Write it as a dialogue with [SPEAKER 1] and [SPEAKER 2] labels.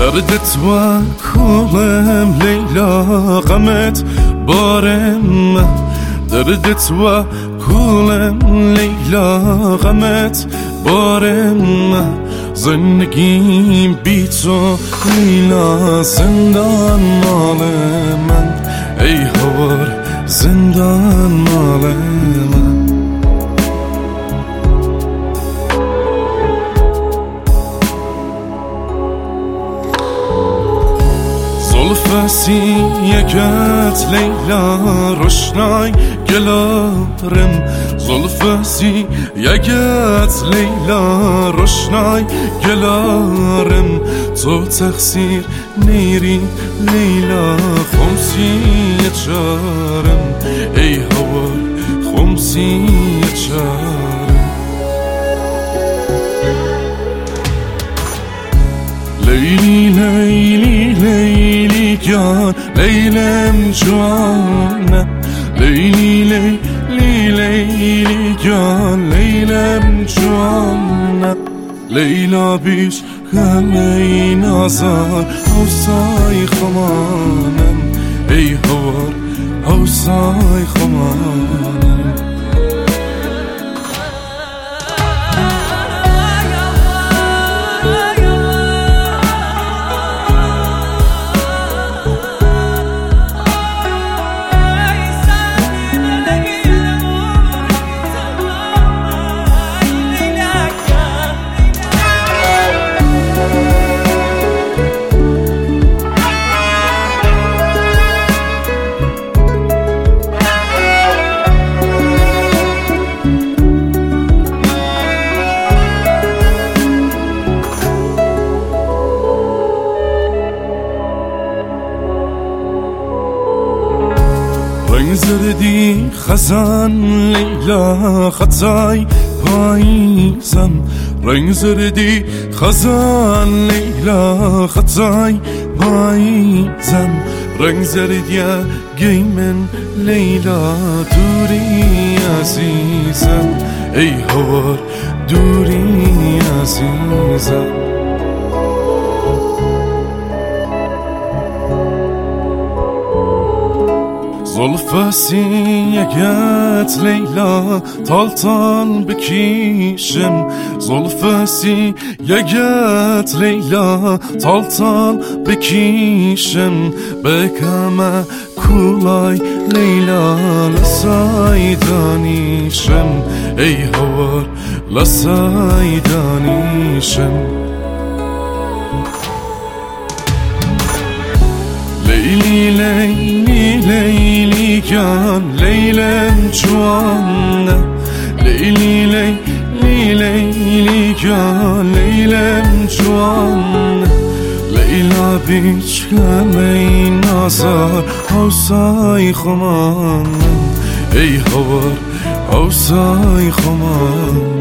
[SPEAKER 1] دردت و کولم لیلا غمت بارم دردت و کولم لیلا غمت بارم زندگیم بی تو لیلا زندان مال من ای هوار زندان مال من زلفسی یکت لیلا روشنای گلارم زلفسی یکت لیلا روشنای گلارم تو تقصیر نیری لیلا خمسی چارم ای هوار خمسی چارم لیلی لیلی لیلی جان لیلم جوانه لیلی لیلی لیلی جان لیلم جوانه لیلا بیش همه نازار حوصای خمانم ای هوار حوصای خمانم رنگ زردی خزان لیلا خطای پاییزم رنگ زردی خزان لیلا خطای پاییزم رنگ زردی گیمن لیلا دوری عزیزم ای هوار دوری عزیزم زلفسی یکت لیلا تال بکیشم زلفسی یکت لیلا تال بکیشم بکم کولای لیلا لسای دانیشم ای هوار لسای دانیشم لیلی لیلی لیلی جان لیلم جوانه لیلی لیلی لیلی جان لیلم جوانه لیلا بیچ همه نازار حوصای خمانم ای هوار حوصای خمانم